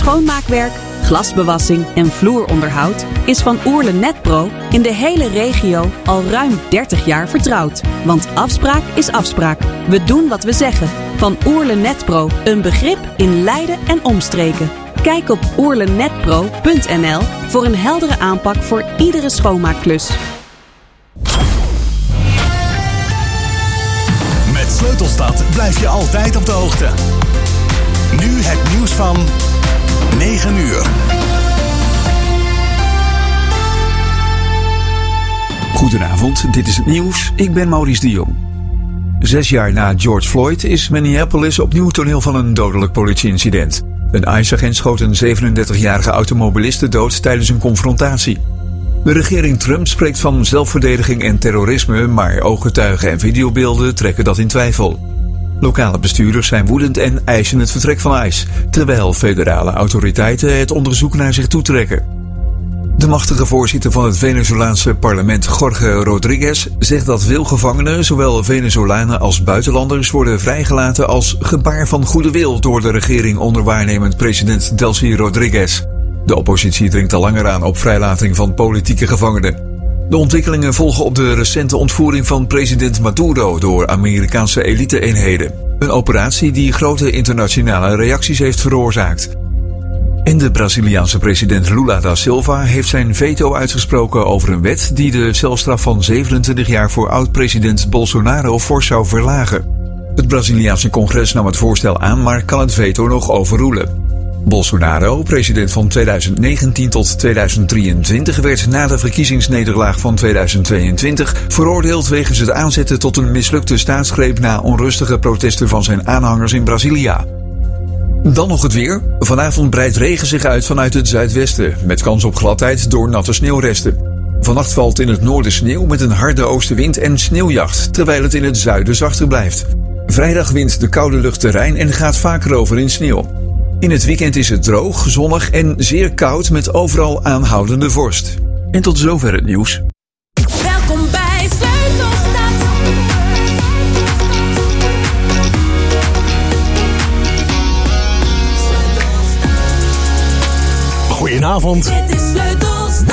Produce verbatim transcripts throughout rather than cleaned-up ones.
Schoonmaakwerk, glasbewassing en vloeronderhoud is Van Oerle Netpro in de hele regio al ruim dertig jaar vertrouwd. Want afspraak is afspraak. We doen wat we zeggen. Van Oerle Netpro, een begrip in Leiden en omstreken. Kijk op oerlenetpro punt n l voor een heldere aanpak voor iedere schoonmaakklus. Met Sleutelstad blijf je altijd op de hoogte. Nu het nieuws van negen uur. Goedenavond, dit is het nieuws. Ik ben Maurice de Jong. Zes jaar na George Floyd is Minneapolis opnieuw toneel van een dodelijk politieincident. Een I C E-agent schoot een zevenendertigjarige automobiliste dood tijdens een confrontatie. De regering Trump spreekt van zelfverdediging en terrorisme, maar ooggetuigen en videobeelden trekken dat in twijfel. Lokale bestuurders zijn woedend en eisen het vertrek van ICE, terwijl federale autoriteiten het onderzoek naar zich toetrekken. De machtige voorzitter van het Venezolaanse parlement, Jorge Rodriguez, zegt dat veel gevangenen, zowel Venezolanen als buitenlanders, worden vrijgelaten als gebaar van goede wil door de regering onder waarnemend president Delcy Rodriguez. De oppositie dringt al langer aan op vrijlating van politieke gevangenen. De ontwikkelingen volgen op de recente ontvoering van president Maduro door Amerikaanse elite-eenheden. Een operatie die grote internationale reacties heeft veroorzaakt. En de Braziliaanse president Lula da Silva heeft zijn veto uitgesproken over een wet die de celstraf van zevenentwintig jaar voor oud-president Bolsonaro fors zou verlagen. Het Braziliaanse congres nam het voorstel aan, maar kan het veto nog overroelen. Bolsonaro, president van tweeduizend negentien tot tweeduizend drieëntwintig, werd na de verkiezingsnederlaag van tweeduizend tweeëntwintig veroordeeld wegens het aanzetten tot een mislukte staatsgreep na onrustige protesten van zijn aanhangers in Brasilia. Dan nog het weer. Vanavond breidt regen zich uit vanuit het zuidwesten, met kans op gladheid door natte sneeuwresten. Vannacht valt in het noorden sneeuw met een harde oostenwind en sneeuwjacht, terwijl het in het zuiden zachter blijft. Vrijdag wint de koude lucht terrein en gaat vaker over in sneeuw. In het weekend is het droog, zonnig en zeer koud met overal aanhoudende vorst. En tot zover het nieuws. Welkom bij Sleutelstad. Goedenavond. Dit is Sleutelstad.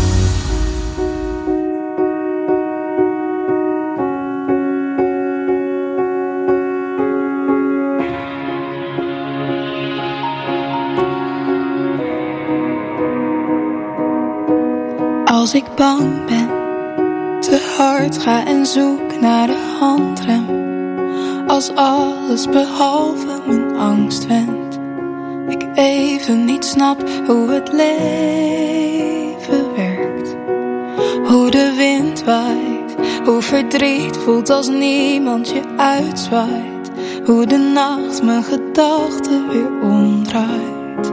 Als ik bang ben, te hard ga en zoek naar de handrem. Als alles behalve mijn angst wendt. Ik even niet snap hoe het leven werkt. Hoe de wind waait, hoe verdriet voelt als niemand je uitzwaait. Hoe de nacht mijn gedachten weer omdraait.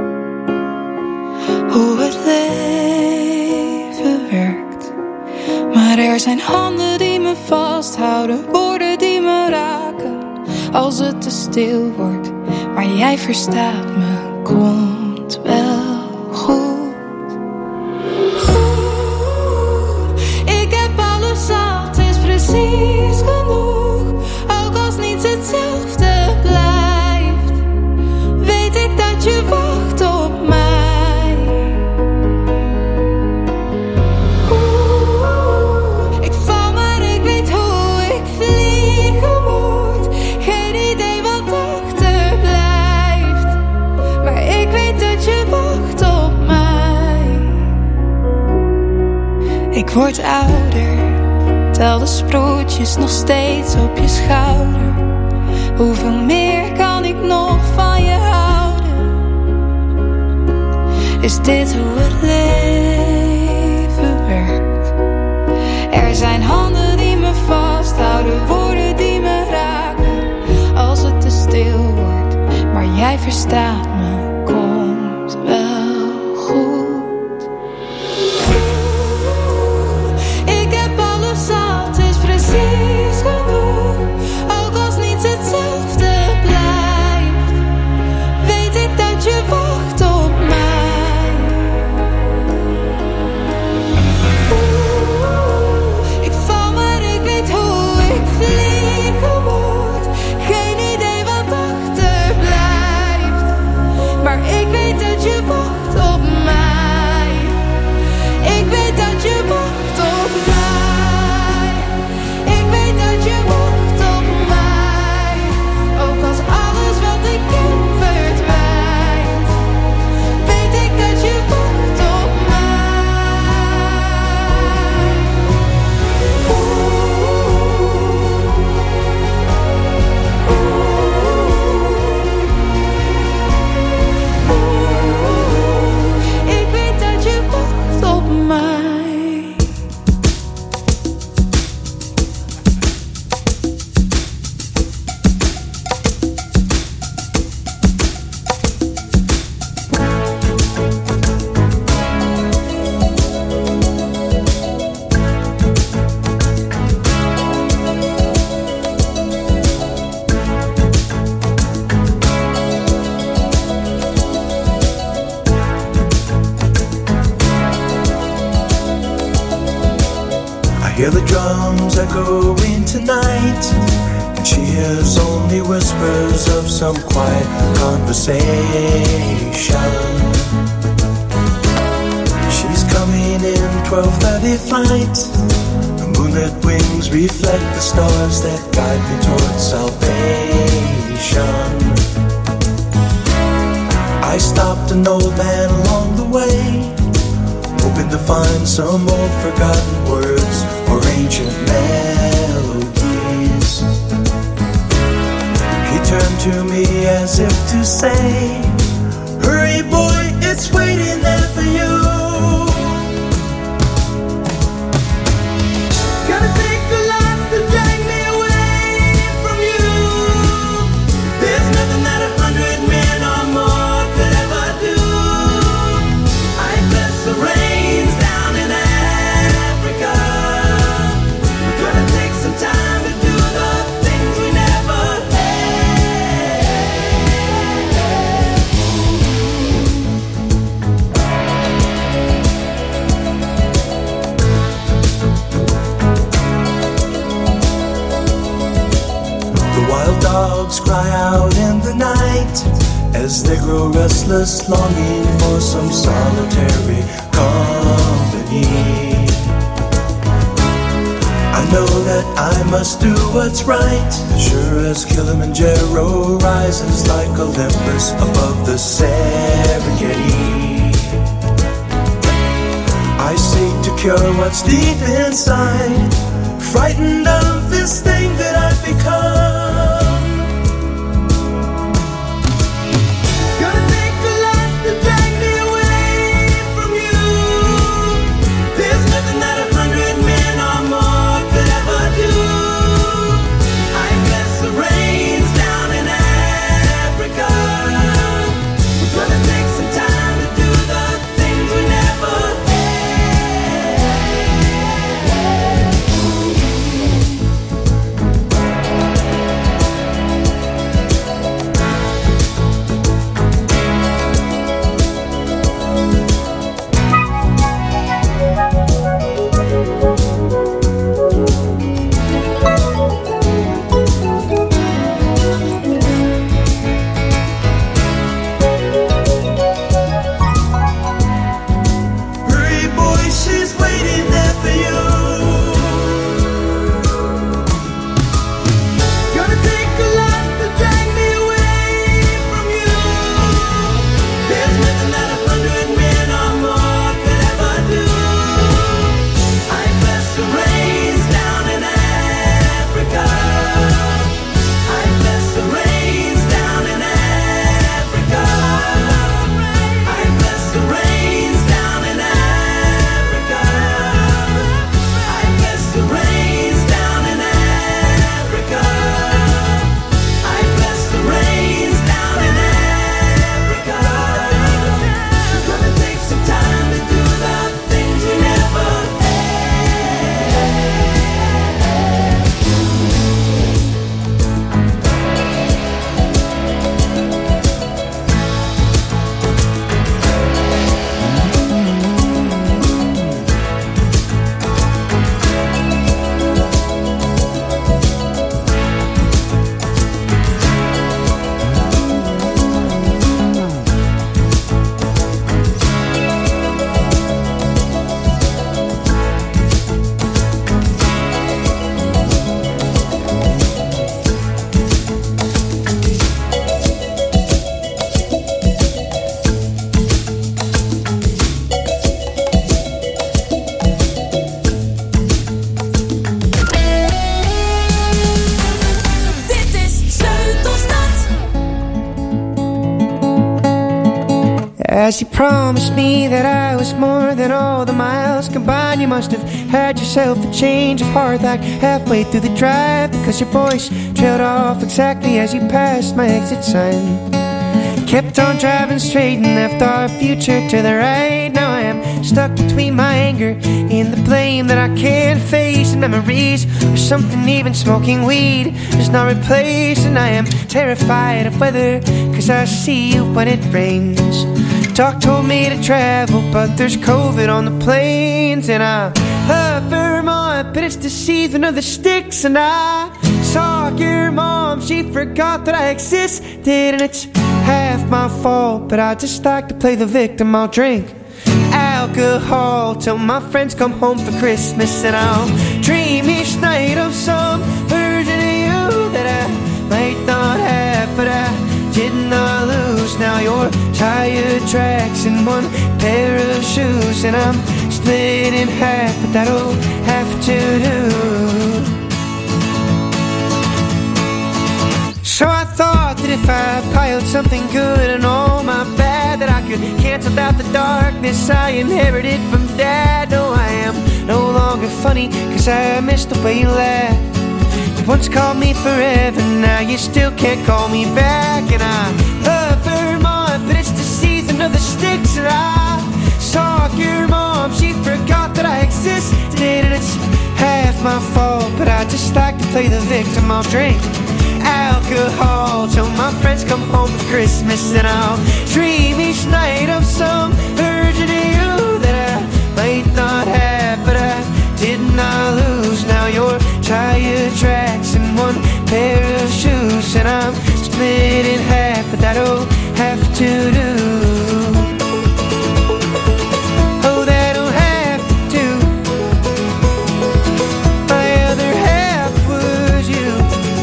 Hoe het leven werkt. Maar er zijn handen die me vasthouden, woorden die me raken. Als het te stil wordt, maar jij verstaat me, komt wel goed. Oeh, ik heb alles zat, is precies genoeg. Ook als niets hetzelfde blijft, weet ik dat je wacht op mij. Ik word ouder, tel de sproetjes nog steeds op je schouder. Hoeveel meer kan ik nog van je houden? Is dit hoe het leven werkt? Er zijn handen die me vasthouden, woorden die me raken. Als het te stil wordt, maar jij verstaat me, komt wel goed. Hear the drums echoing tonight, and she hears only whispers of some quiet conversation. She's coming in twelve thirty flight. The moonlit wings reflect the stars that guide me towards salvation. I stopped an old man along the way, hoping to find some old forgotten words or ancient melodies. He turned to me as if to say, hurry boy, it's waiting there for you. Gotta take a lot to drag me away from you. There's nothing that a hundred men or more could ever do. I bless the rains down in Africa. We're gonna take some time to do the things we never The wild dogs cry out in the night as they grow restless, longing for some solitary company. I know that I must do what's right, sure as Kilimanjaro rises like Olympus above the Serengeti. I seek to cure what's deep inside, frightened of this thing that I've become. Gonna take a lot to drag me away from you. There's nothing that a hundred men or more could ever do. I bless the rains down in Africa. We're gonna take some time to do the things we never Hurry boy, she's waiting there for you. Gonna take a lot to drag me away from you. There's nothing that a hundred men or more could ever do. I bless the rains down in Africa. I bless the rains down in Africa. I bless the rains down in Africa. I bless the rains down in Africa. I bless the rains down in Africa. We're gonna take some time to do the things we never Dit is Sleutelstad. As you promised me that I was more than all the miles combined, you must have had yourself a change of heart like halfway through the drive, because your voice trailed off exactly as you passed my exit sign. Kept on driving straight and left our future to the right. Now I am stuck between my anger and the blame that I can't face, and memories or something even smoking weed does not replace. And I am terrified of weather, cause I see you when it rains. Doc told me to travel, but there's COVID on the planes, and I hover more month, but it's the season of the sticks. And I saw your mom, she forgot that I existed. And it's half my fault, but I just like to play the victim. I'll drink alcohol till my friends come home for Christmas. And I'll dream each night of some version of you that I might not have, but I did not lose. Now you're tire tracks and one pair of shoes, and I'm split in half, but that'll have to do. So I thought that if I piled something good and all my bad, that I could cancel out the darkness I inherited from Dad. No, I am no longer funny, cause I miss the way you laugh. You once called me forever, now you still can't call me back. And I love Vermont, but it's the season of the sticks. And I saw your mom, she forgot that I existed. And it's half my fault, but I just like to play the victim. I'll drink alcohol till my friends come home for Christmas. And I'll dream each night of some version of you that I might not have, but I did not lose. Now you're tire tracks and one pair of shoes, and I'm split in half, but that'll have to do. Oh, that'll have to do. My other half was you.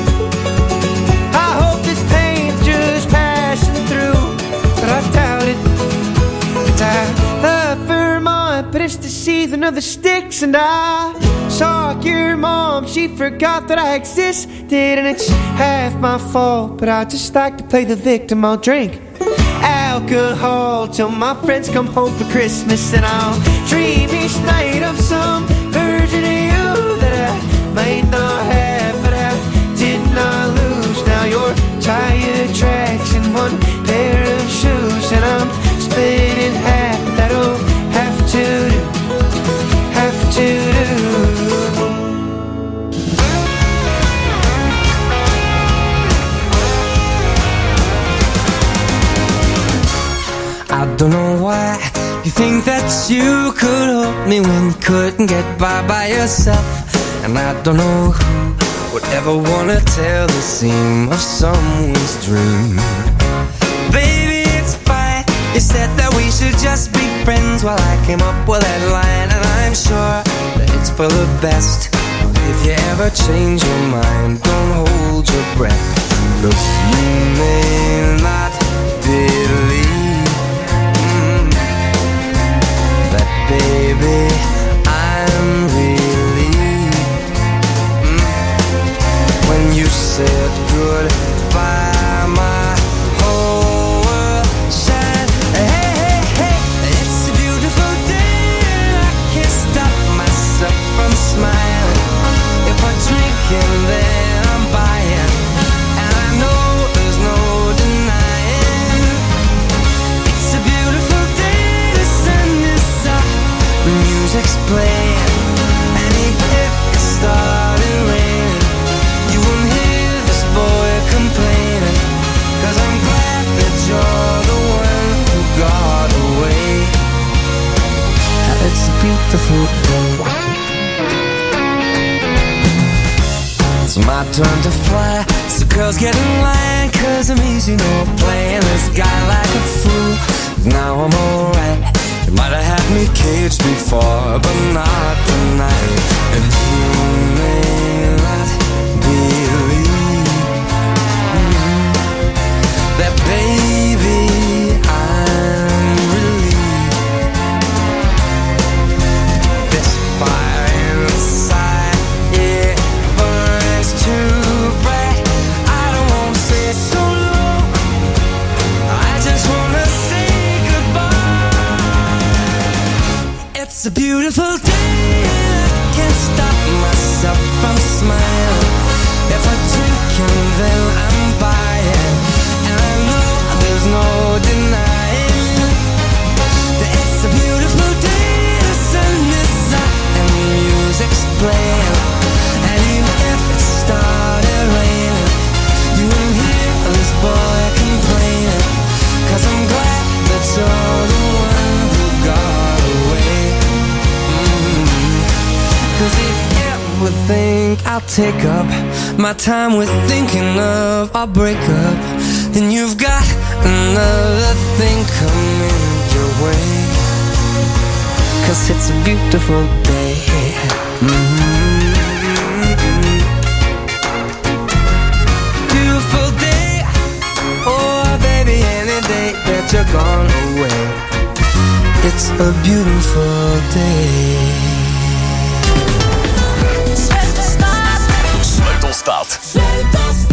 I hope this pain's just passing through, but I doubt it. Cause I love Vermont, but it's the season of the sticks. And I saw your mom, she forgot that I existed. And it's half my fault, but I just like to play the victim. I'll drink alcohol till my friends come home for Christmas. And I'll dream each night of some version of you that I might not have, but I did not lose. Now you're tire tracks and one pair of shoes, and I'm split in half, but that'll have to do. Have to do. I don't know why you think that you could help me when you couldn't get by by yourself. And I don't know who would ever wanna tell the seam of someone's dream. Baby, it's fine. You said that we should just be friends while I came up with that line, and I'm sure that it's for the best. If you ever change your mind, don't hold your breath, 'cause you may not believe baby, I'm relieved mm. when you said goodbye, my whole world shined. Hey, hey, hey, it's a beautiful day, I can't stop myself from smiling. If I drink and then I'm buying, and I know there's no denying. It's a beautiful day, the sun is up, the music's playing, and even if it started raining, you won't hear this boy complaining, 'cause I'm glad that you're the one who got away. It's a beautiful day. It's my turn to fly, so girls get in line, 'cause I'm easy, no playing this guy like a fool. Now I'm alright. You might have had me caged before, but not tonight. And you may not believe mm, that, baby, I'm relieved. This fire inside, it burns too bright. I don't want to say so long, I just want to say it's a beautiful day, I can't stop myself from smiling. If I drink and then I'm buying, and I know there's no denying that it's a beautiful day, the sun is up and the music's playing, and even if it started raining, you won't hear this boy complaining, 'cause I'm glad that you're the one who got away. Mm-hmm. take up my time with thinking of our breakup, then you've got another thing coming your way. 'Cause it's a beautiful day. Mm-hmm. Beautiful day. Oh baby, any day that you're gone away, it's a beautiful day. Sleutelstad. Sleutelstad.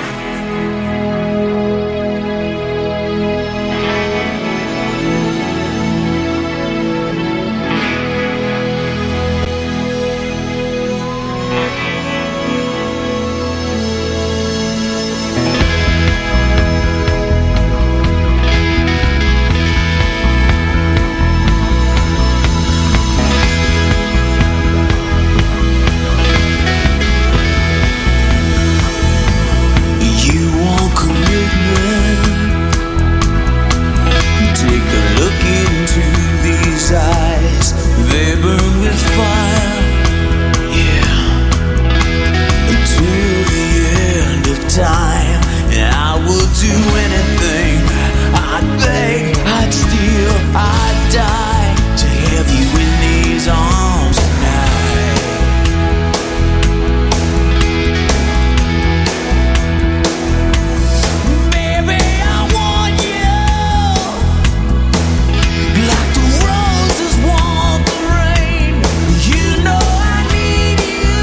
Eyes, they burn with fire, yeah, until the end of time. And I would do anything, I'd beg, I'd steal, I'd die to have you in these arms tonight. Baby, I want you like the roses want the rain. You know I need you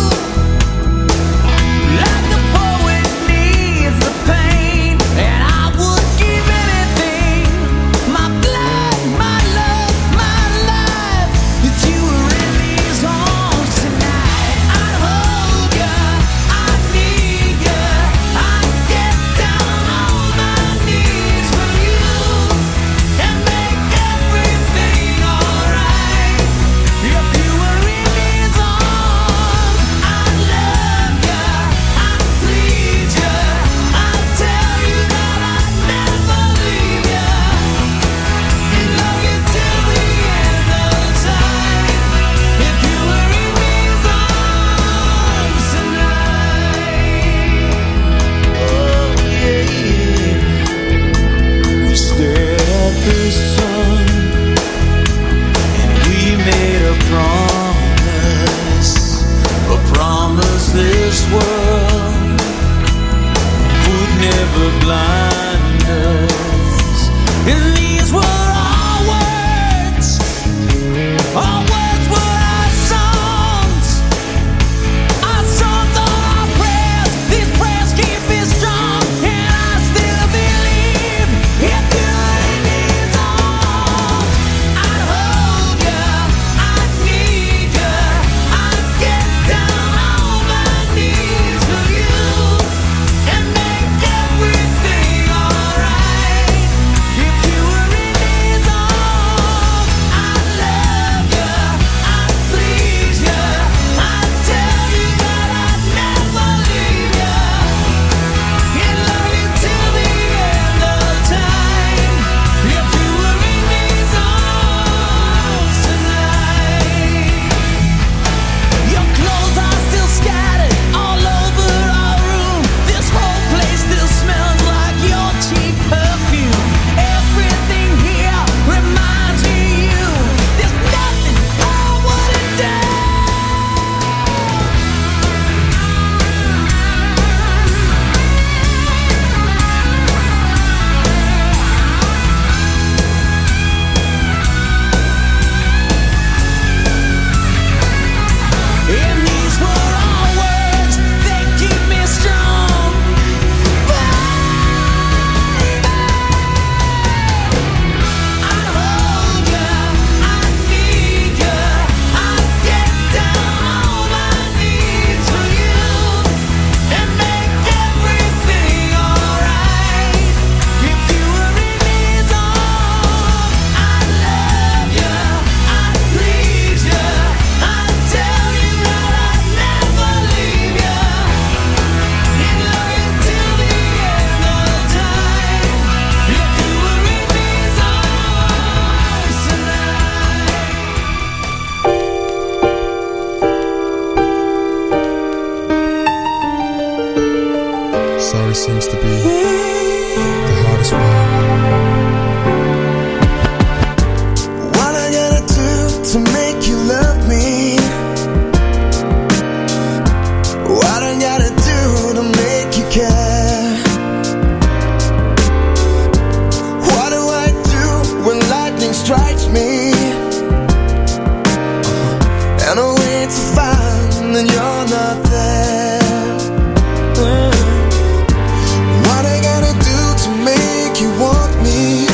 like the poet needs the pain. And I would give anything, my blood, my love, my life, if you were in these arms tonight. I'd hold you, I'd need you, I'd get down on my knees for you and make everything alright. If you were in these arms, I'd love you, I'd plead you, I'd tell you that I'd never leave you and love you till the end of time. If you were in these arms tonight, oh yeah, yeah. We stared at the sun and we made a promise, a promise this world would never blind us. And these were our words, our words were our songs, our songs are our prayers. These prayers keep me strong, and I still believe if you're in these arms, I'd hold you, I'd need you, I'd get down on my knees for you and make everything alright. If you were Sorry seems to be the hardest word. What I gotta do to make you love me? What I gotta do to make you care? What do I do when lightning strikes me? And I wait to find that you're not there. What I gotta do to make you want me?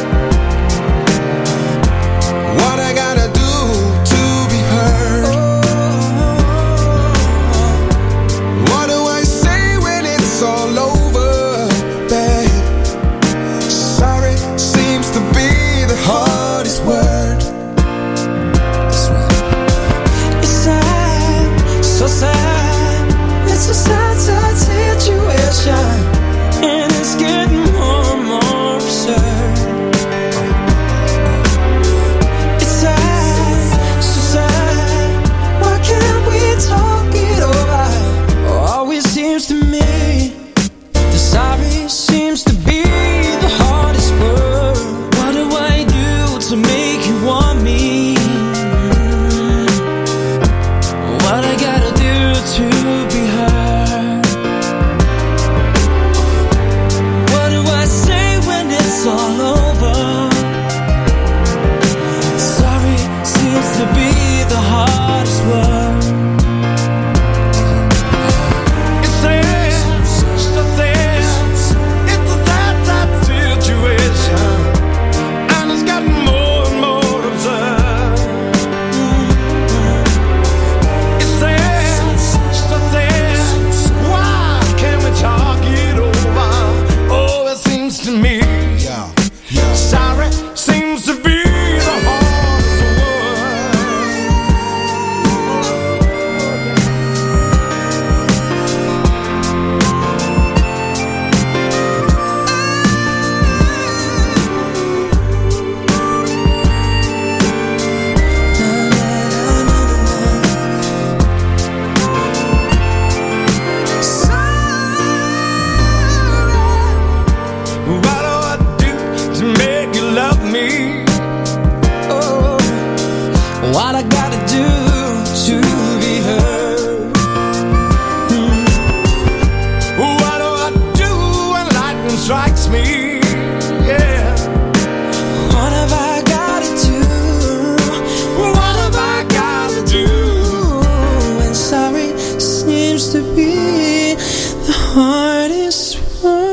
What I gotta do to be heard? What do I say when it's all over, babe? Sorry seems to be the hardest word. That's right. It's sad, so sad. It's a sad, sad situation, and it's getting more and more absurd. It's sad, so sad. Why can't we talk it over? Oh, always seems to me the sorry seems to be the hardest word. What do I do to make you want me? What I gotta do to be heard? What do I say when it's all over? Sorry seems to be the hardest word. It's sad, so sad. It's a sad, sad situation, and it's gotten more and more absurd. It's sad, so sad. Why can't we talk it over? Oh, it seems to me, yeah, yeah. Sorry seems to be the hardest word. What do I do to make you love me? Oh, what I gotta do to be heard? Hmm. What do I do when lightning strikes me? Yeah. What have I gotta do? What have I gotta do? And sorry seems to be the hardest word.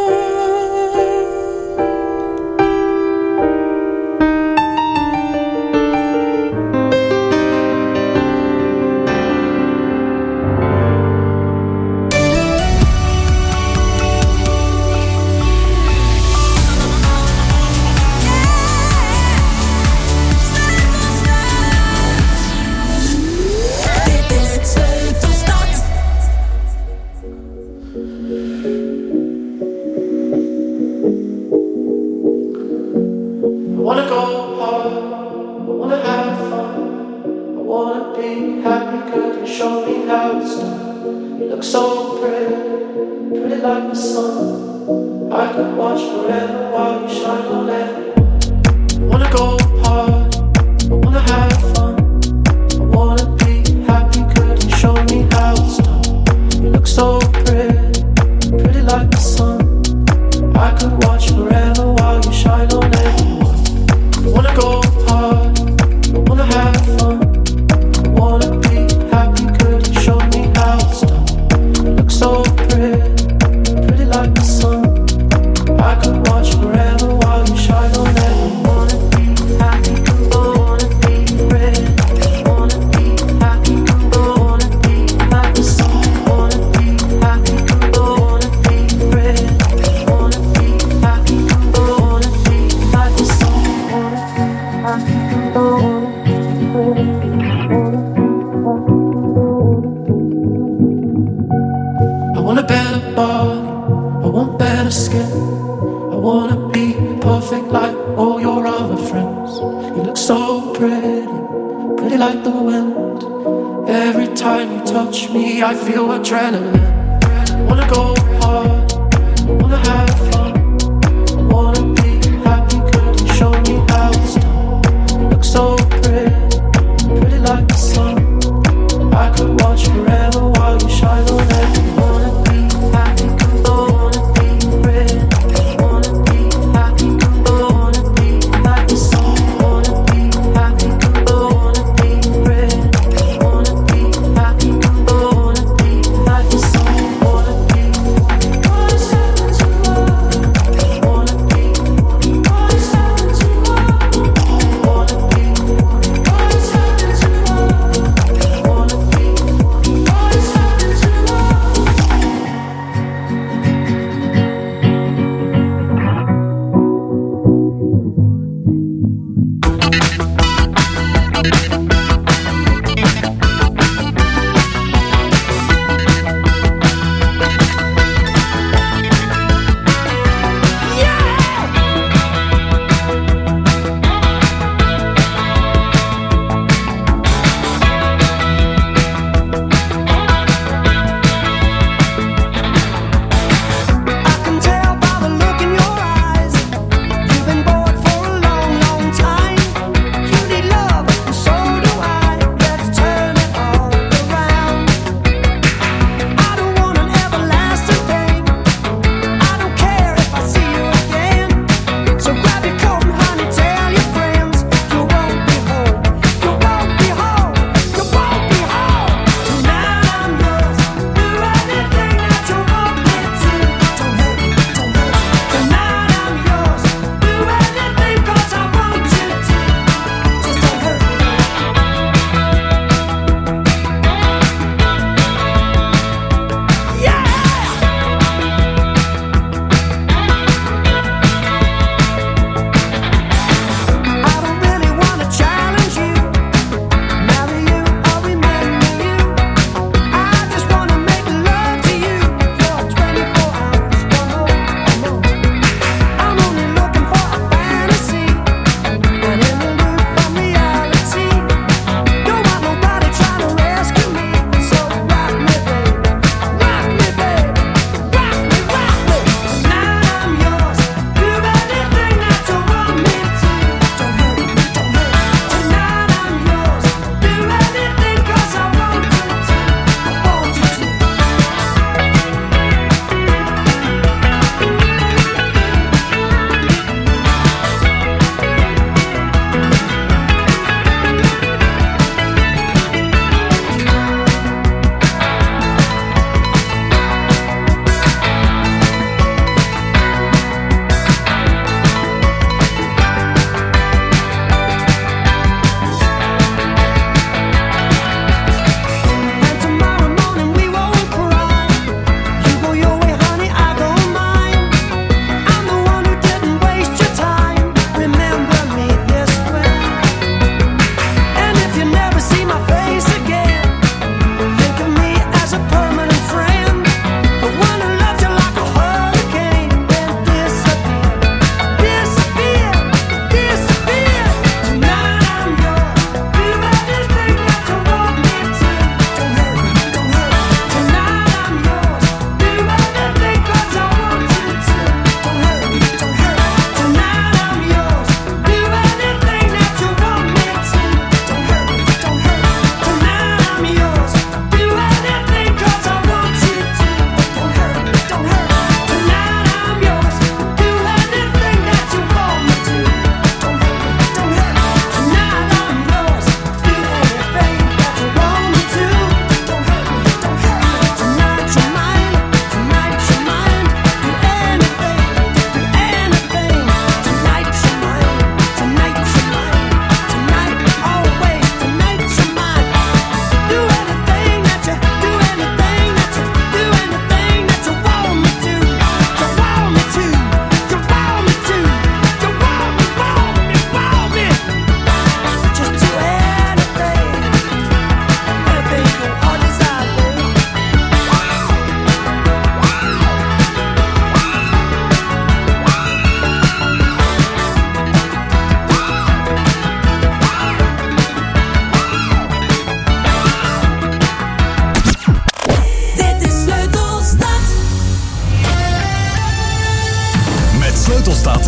Dit is Sleutelstad. I wanna go hard, I wanna have fun, I wanna be happy, could you show me how it's done? You look so pretty, pretty like the sun. I could watch forever while you shine on everyone. I wanna go hard, I wanna have fun, I wanna be happy, could you show me how it's done? You look so pretty, pretty like the sun. I could watch forever while you shine on everyone. I wanna go hard, I wanna have fun, I wanna be happy, could you show me how it's done? You look so pretty, pretty like the sun. I could watch forever while you shine on everyone. Wanna be happy, I wanna be pretty, wanna be happy, I wanna be like the sun. Wanna be happy, I wanna be pretty, wanna be happy, I wanna be like the sun. I want a better body, I want better skin, I wanna be perfect like all your other friends. You look so pretty, pretty like the wind. Every time you touch me I feel adrenaline. I wanna go hard,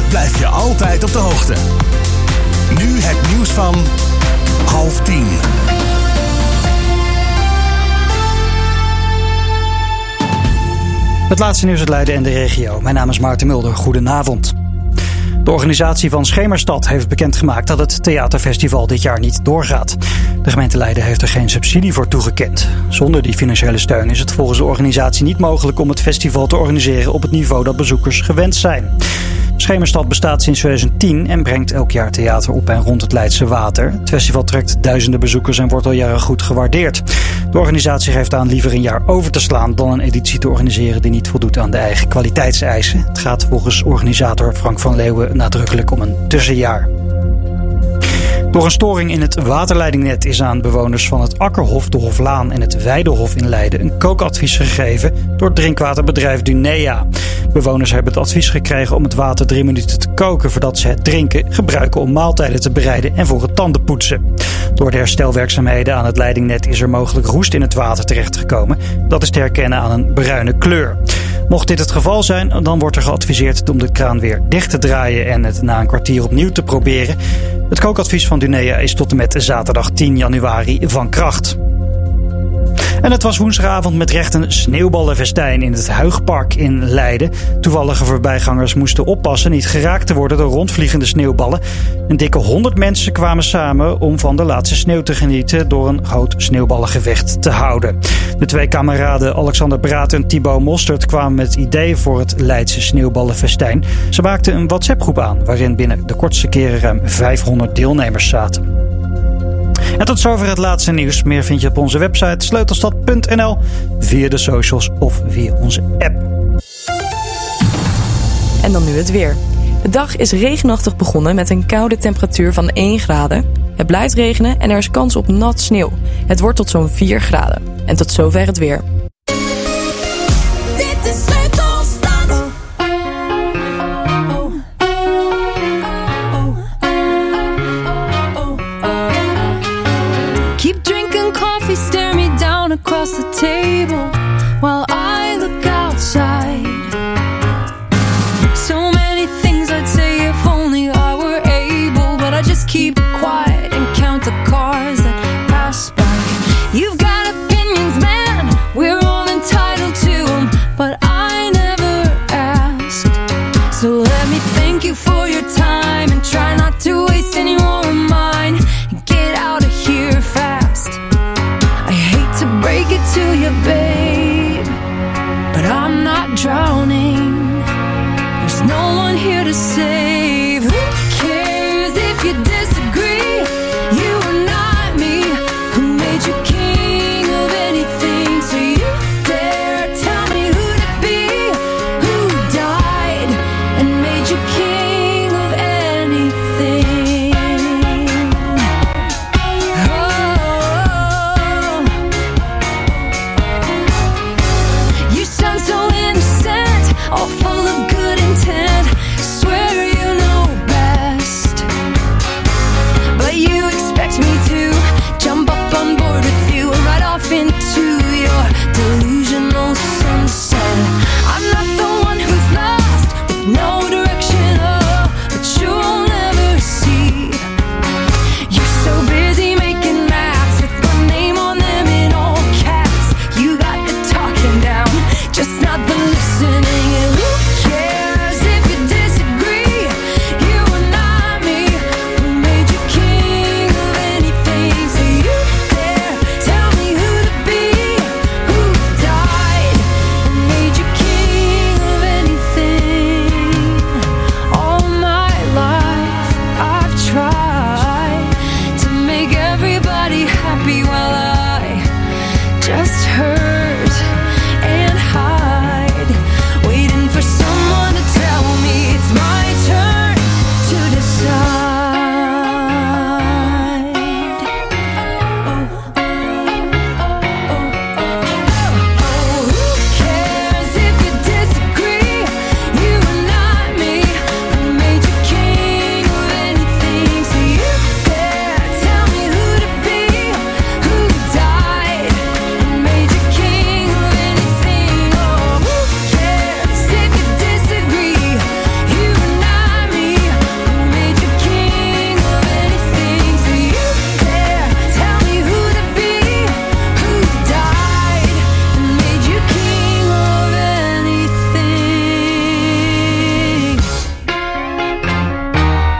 blijf je altijd op de hoogte. Nu het nieuws van half tien. Het laatste nieuws uit Leiden en de regio. Mijn naam is Maarten Mulder. Goedenavond. De organisatie van Schemerstad heeft bekendgemaakt dat het theaterfestival dit jaar niet doorgaat. De gemeente Leiden heeft er geen subsidie voor toegekend. Zonder die financiële steun is het volgens de organisatie niet mogelijk om het festival te organiseren op het niveau dat bezoekers gewend zijn. Schemerstad bestaat sinds tweeduizend tien en brengt elk jaar theater op en rond het Leidse Water. Het festival trekt duizenden bezoekers en wordt al jaren goed gewaardeerd. De organisatie geeft aan liever een jaar over te slaan dan een editie te organiseren die niet voldoet aan de eigen kwaliteitseisen. Het gaat volgens organisator Frank van Leeuwen nadrukkelijk om een tussenjaar. Door een storing in het waterleidingnet is aan bewoners van het Akkerhof, de Hoflaan en het Weidehof in Leiden een kookadvies gegeven door het drinkwaterbedrijf Dunea. Bewoners hebben het advies gekregen om het water drie minuten te koken voordat ze het drinken gebruiken om maaltijden te bereiden en voor het tandenpoetsen. Door de herstelwerkzaamheden aan het leidingnet is er mogelijk roest in het water terechtgekomen. Dat is te herkennen aan een bruine kleur. Mocht dit het geval zijn, dan wordt er geadviseerd om de kraan weer dicht te draaien en het na een kwartier opnieuw te proberen. Het kookadvies van Dunea is tot en met zaterdag tien januari van kracht. En het was woensdagavond met recht een sneeuwballenfestijn in het Huigpark in Leiden. Toevallige voorbijgangers moesten oppassen niet geraakt te worden door rondvliegende sneeuwballen. Een dikke honderd mensen kwamen samen om van de laatste sneeuw te genieten door een groot sneeuwballengevecht te houden. De twee kameraden Alexander Braat en Thibaut Mostert kwamen met het idee voor het Leidse sneeuwballenfestijn. Ze maakten een WhatsApp-groep aan waarin binnen de kortste keren ruim vijfhonderd deelnemers zaten. En tot zover het laatste nieuws. Meer vind je op onze website sleutelstad punt n l, via de socials of via onze app. En dan nu het weer. De dag is regenachtig begonnen met een koude temperatuur van één graden. Het blijft regenen en er is kans op nat sneeuw. Het wordt tot zo'n vier graden. En tot zover het weer. Dit is Sleutelstad. Keep drinking coffee, stare me down across the table while I look outside. So many things I'd say if only I were able, but I just keep quiet and count the cars that pass by. You've got opinions, man, we're all entitled to them, but I never asked. So let me thank you for your time and try not to waste any more of mine. Get out of here fast. I hate to break it to you, babe, but I'm not drowning. There's no one here to save. Who cares if you disagree? You are not me. Who made you king of anything? So you dare tell me who to be? Who died and made you king of anything? Oh, you sound so innocent, all full of good intent. Swear you know best, but you expect me to jump up on board with you and ride off into your delusional sunset. I'm not the one who's lost with no direction, oh, but you'll never see. You're so busy making maps with my name on them in all caps. You got the talking down, just not the listening. And who cares if you disagree? You are not me. Who made you king of anything? So you dare tell me who to be? Who died and made you king of anything? All my life I've tried to make everybody happy while I just hurt and hide, waiting for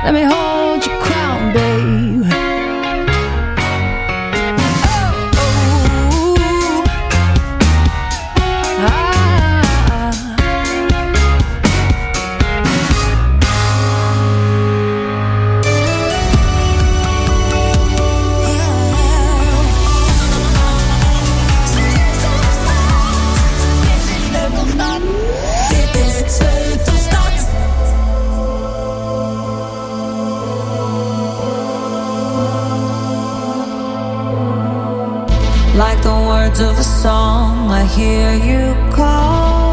Let me hold your crown, babe. Like the words of a song, I hear you call.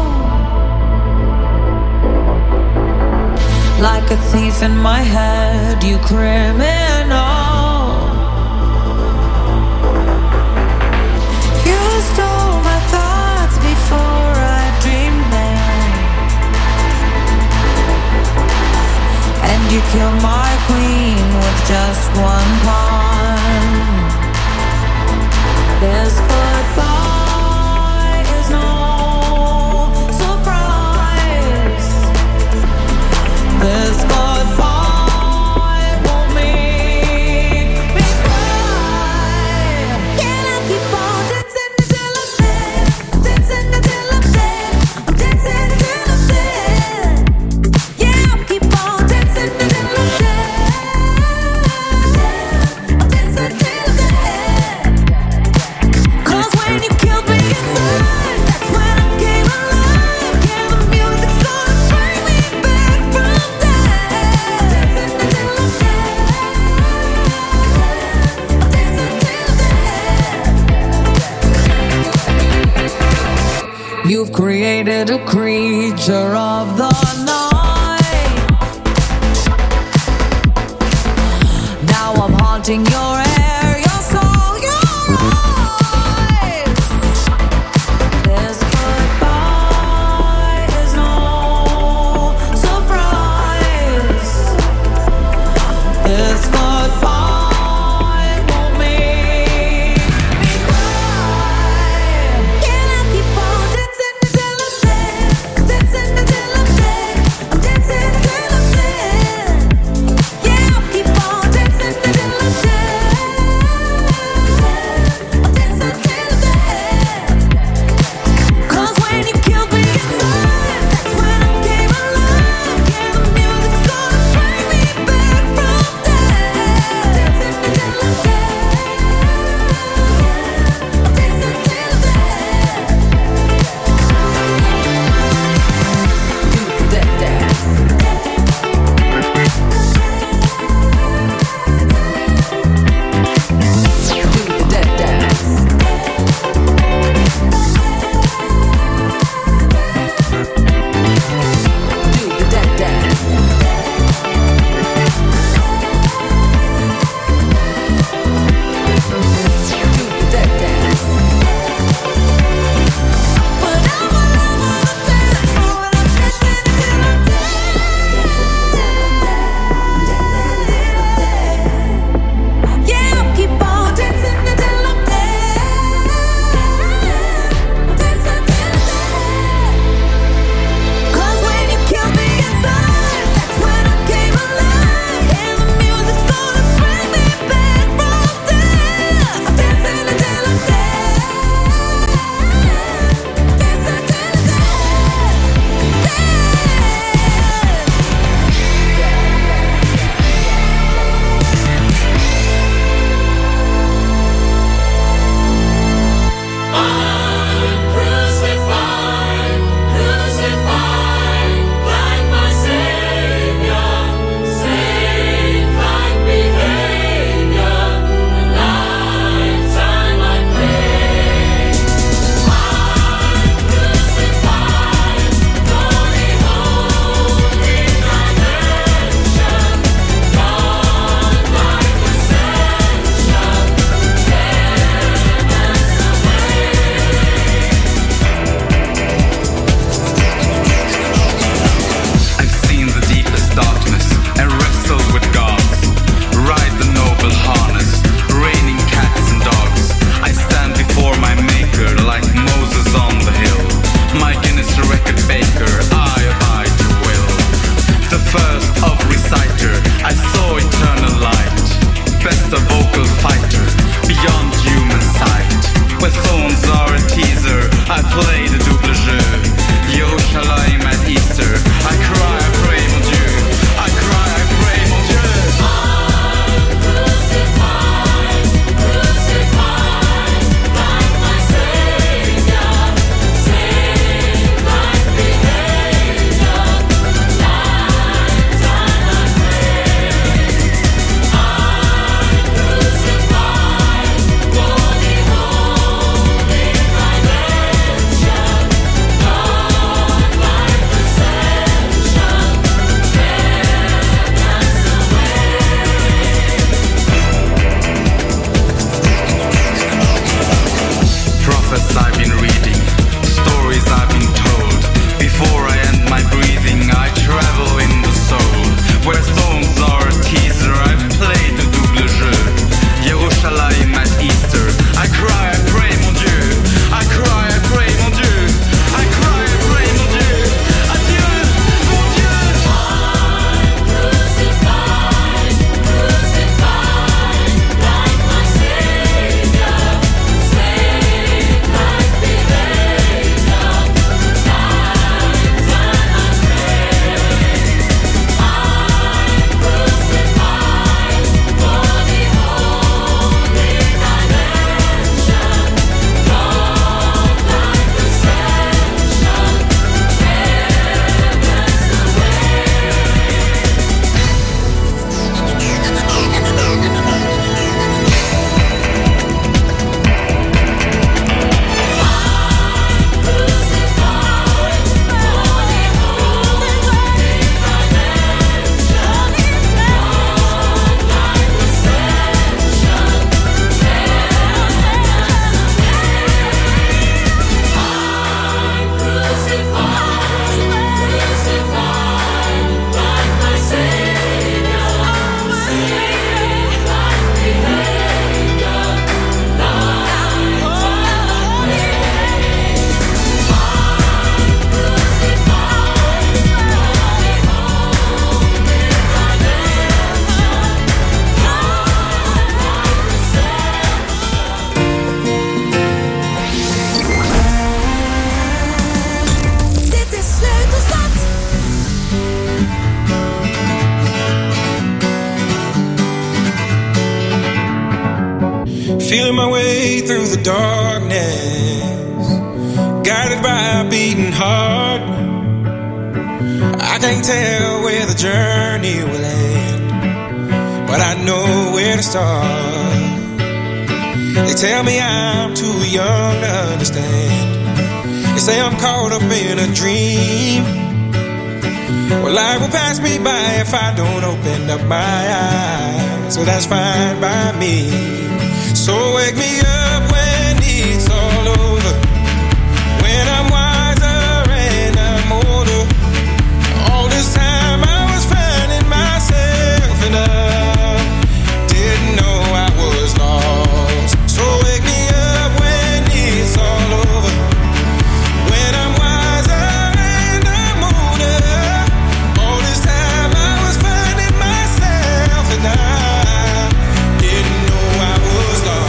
Like a thief in my head, you criminal. You stole my thoughts before I dreamed them, and you killed my queen with just one pawn. This goodbye is no surprise. This goodbye won't make me cry. Can I keep on dancing until I'm dead? Dancing until I'm dead. I'm dancing until I'm dead. Yeah, I'll keep on dancing until I'm dead. I'm dancing until I'm dead. When you killed me inside, that's when I came alive. Yeah, the music's gonna bring me back from death. Dancing until I'm dead. I'm dancing until I'm dead. You've created a creature of the night. Now I'm haunting your air, your soul, your dead. feeling my way through the darkness, guided by a beating heart. I can't tell where the journey will end, but I know where to start. They tell me I'm too young to understand. They say I'm caught up in a dream. Well, life will pass me by if I don't open up my eyes. So that's fine by me. So wake me up when it's all over, when I'm wiser and I'm older. All this time I was finding myself and I didn't know I was lost. So wake me up when it's all over, when I'm wiser and I'm older. All this time I was finding myself and I didn't know I was lost.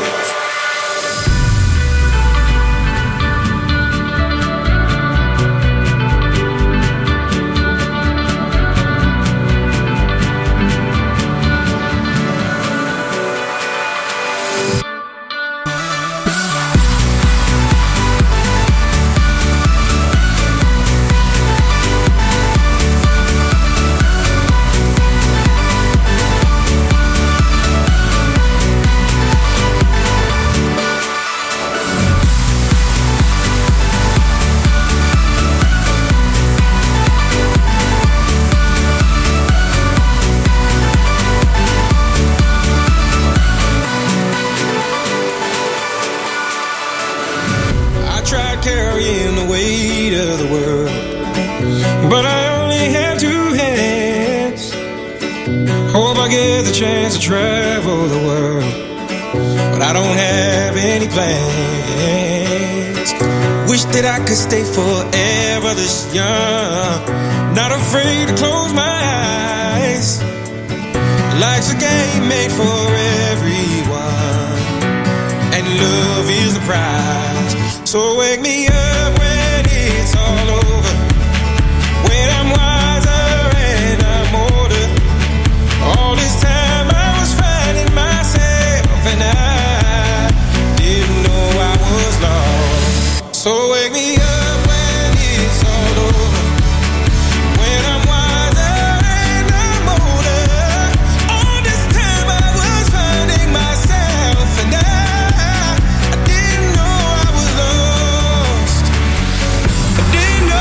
Carrying the weight of the world, but I only have two hands. Hope I get the chance to travel the world, but I don't have any plans. Wish that I could stay forever this young, not afraid to close my eyes. Life's a game made for everyone, and love is the prize. So wake me up when it's all over, when I'm wiser and I'm older. All this time I was finding myself and I didn't know I was lost. So wake me up when it's all over, when I'm wiser and I'm older. All this time I was finding myself and I I didn't know I was lost. I didn't know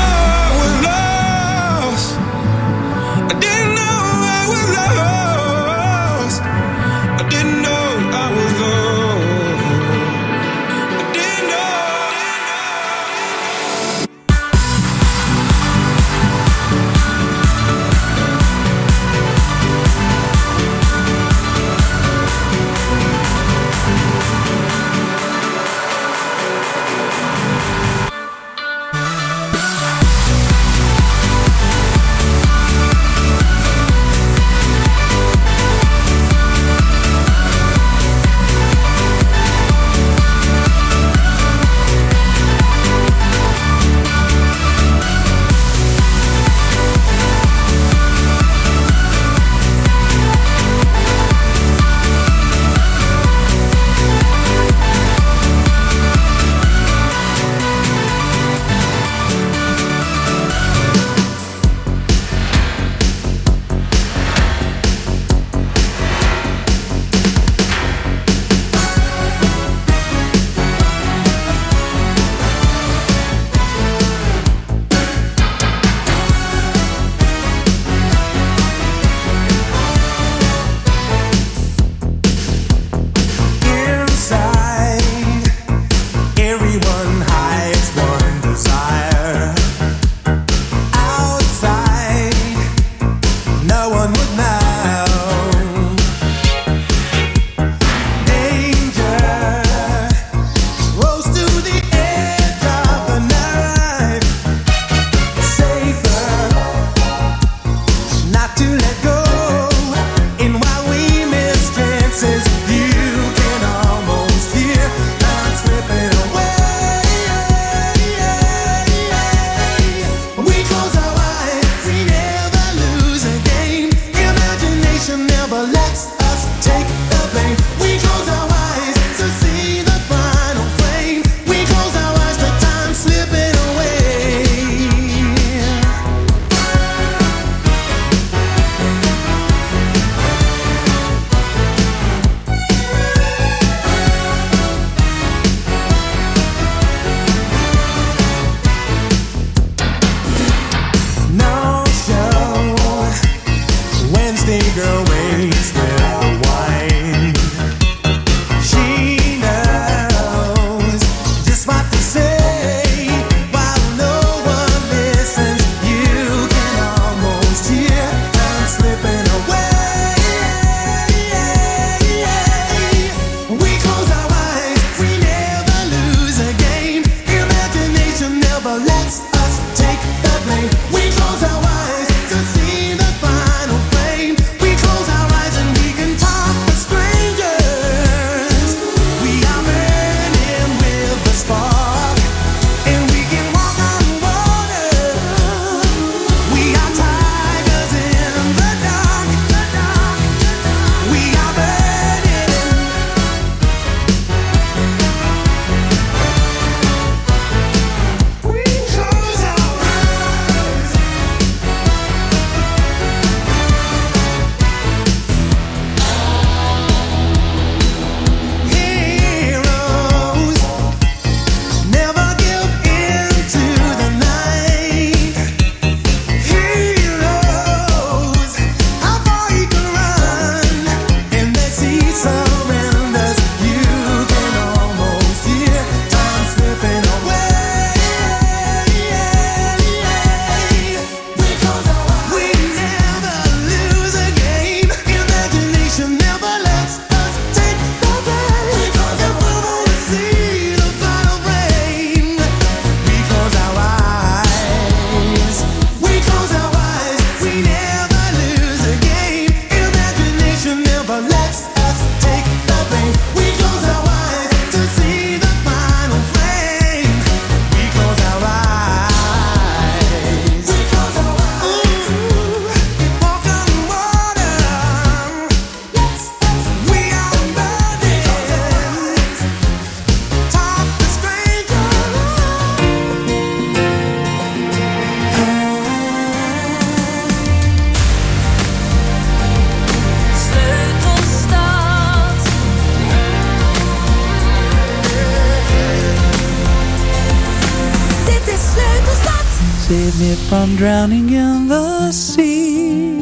Save me from drowning in the sea.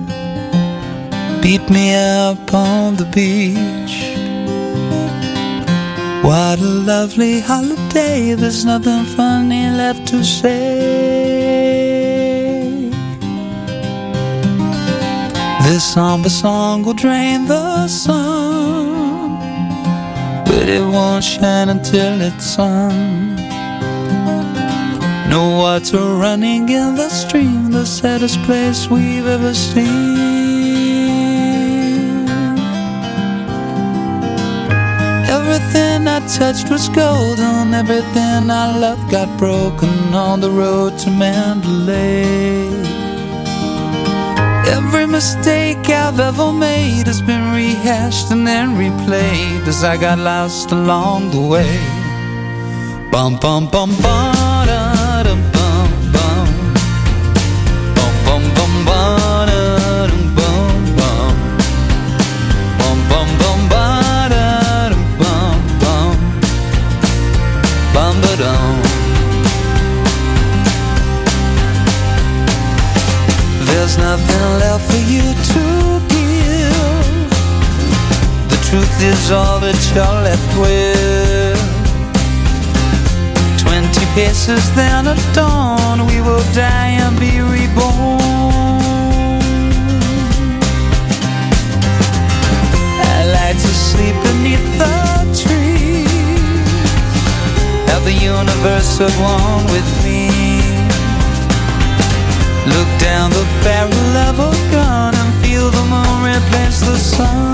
Beat me up on the beach. What a lovely holiday. There's nothing funny left to say. This somber song will drain the sun, but it won't shine until it's sung. No water running in the stream, the saddest place we've ever seen. Everything I touched was golden, everything I loved got broken on the road to Mandalay. Every mistake I've ever made has been rehashed and then replayed as I got lost along the way. Bum bum bum bum da dum bum bum. Bum bum bum ba da dum bum bum. Bum bum bum ba da dum bum bum. Bum ba dum. There's nothing left for you to give. The truth is all that you're left with. Twenty paces then at dawn, we will die and be reborn. I like to sleep beneath the trees, have the universe at one with me. Look down the barrel of a gun and feel the moon replace the sun.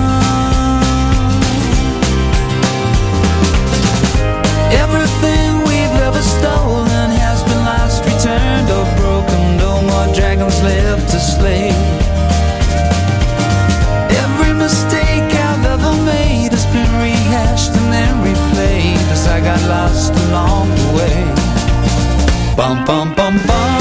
Everything we've ever stolen has been lost, returned or broken. No more dragons left to slay. Every mistake I've ever made has been rehashed and then replayed as I got lost along the way. Bum bum bum bum.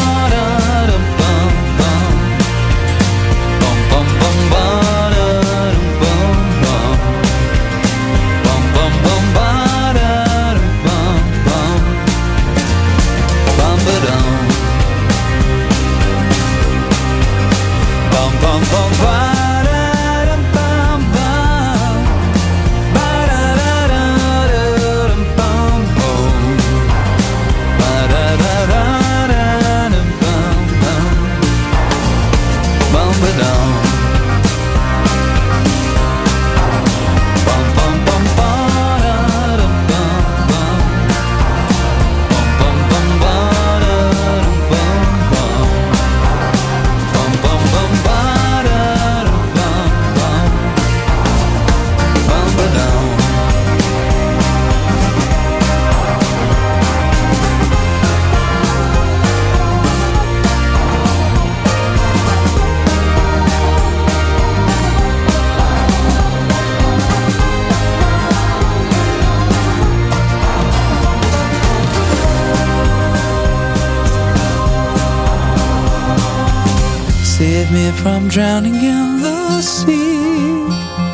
Save me from drowning in the sea.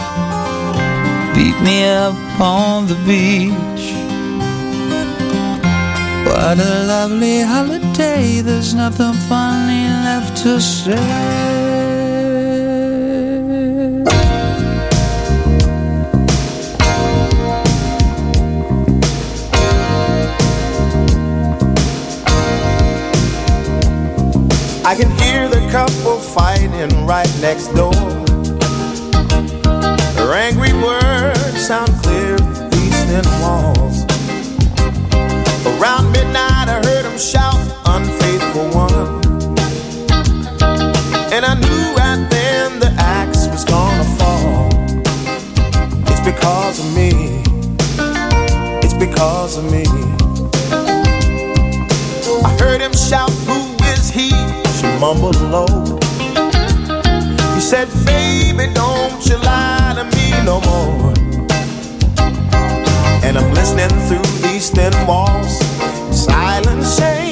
Beat me up on the beach. What a lovely holiday. There's nothing funny left to say. I can hear the couple fighting right next door. Their angry words sound clear through these thin walls. Around midnight I heard them shout, unfaithful one. And I knew right then the axe was gonna fall. It's because of me. It's because of me. I heard him shout, who is he? She mumbled low. He said, baby, don't you lie to me no more. And I'm listening through these thin walls. Silence shame.